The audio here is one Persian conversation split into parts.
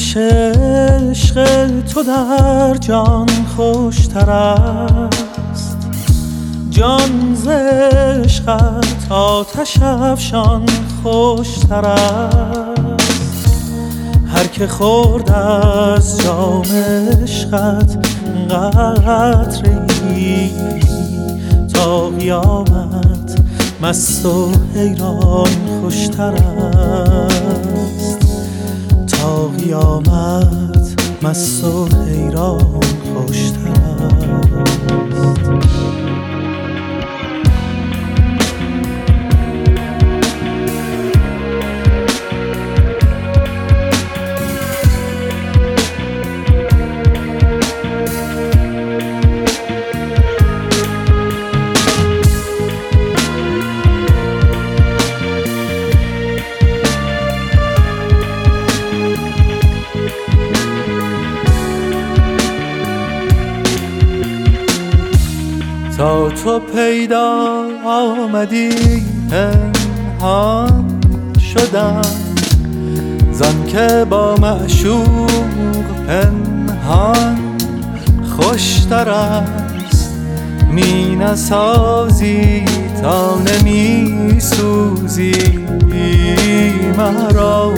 آتش عشق تو در جان خوشتر است، جان ز عشقت آتش افشان خوشتر است. هر که خورد از جام عشقت قطره‌ای تا قیامت مست و حیران خوشتر است، تا قیامت مست و حیران خوشتر است. تا تو پیدا آمدی پنهان شدم، زان که با معشوق پنهان خوشتر است. می نسازی تا نمی سوزی مرا،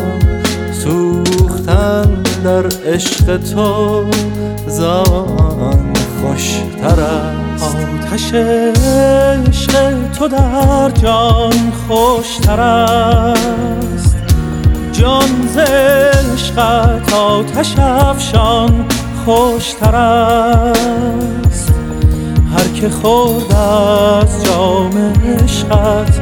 سوختن در عشق تو زان خوشتر است. آتش عشق تو در جان خوشتر است، جان ز عشقت آتش افشان خوشتر است. هر که خورد از جام عشقت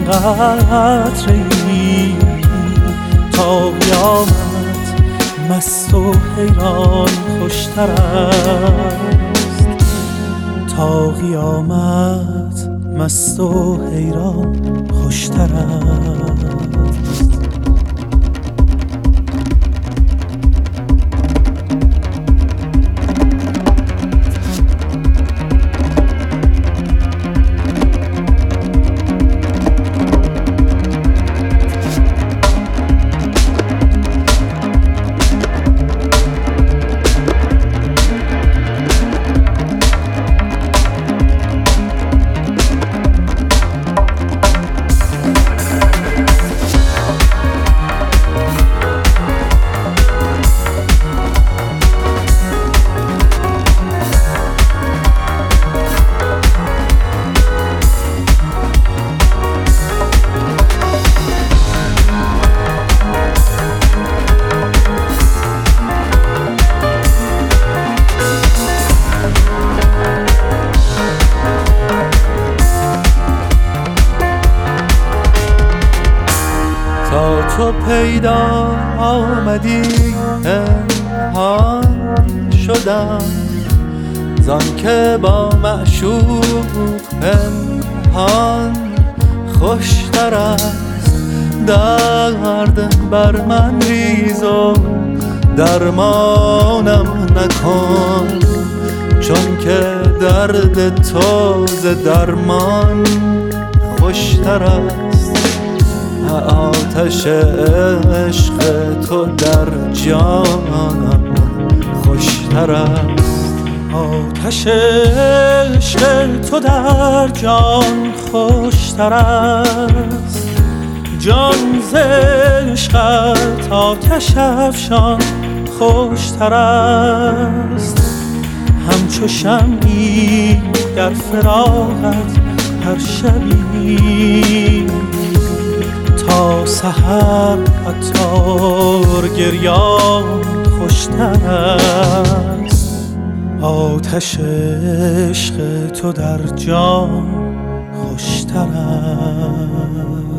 قطره‌ای تا قیامت مست و حیران خوشتر است، تا قیامت مست و حیران خوشتر است. تا تو پیدا آمدی پنهان شدم، زان که با معشوق پنهان خوشتر است. درد بر من ریز و درمانم نکن، چون که درد تو ز درمان خوشتر است. آتش عشق تو در جانم خوشتر است، آتش عشق تو در جان خوشتر است، جان ز عشقت آتش افشان خوشتر است. همچو شمعی در فراقت هر شبی تا سحر عطار گریان خوشتر است، آتش عشق تو در جان خوشتر است.